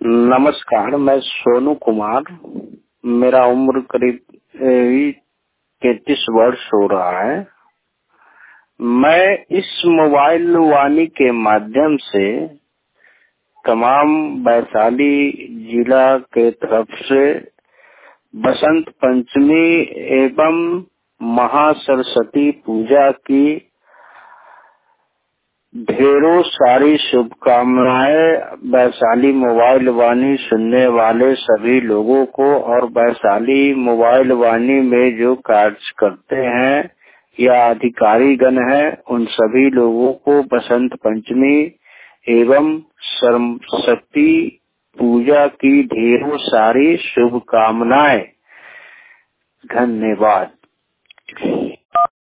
नमस्कार, मैं सोनू कुमार। मेरा उम्र करीब 33 वर्ष हो रहा है। मैं इस मोबाइल वाणी के माध्यम से तमाम वैशाली जिला के तरफ से बसंत पंचमी एवं महासरस्वती पूजा की ढेरों सारी शुभकामनाएं वैशाली मोबाइल वाणी सुनने वाले सभी लोगों को और वैशाली मोबाइल वाणी में जो कार्य करते हैं या अधिकारी गण हैं उन सभी लोगों को बसंत पंचमी एवं सरस्वती पूजा की ढेरों सारी शुभकामनाएं। धन्यवाद।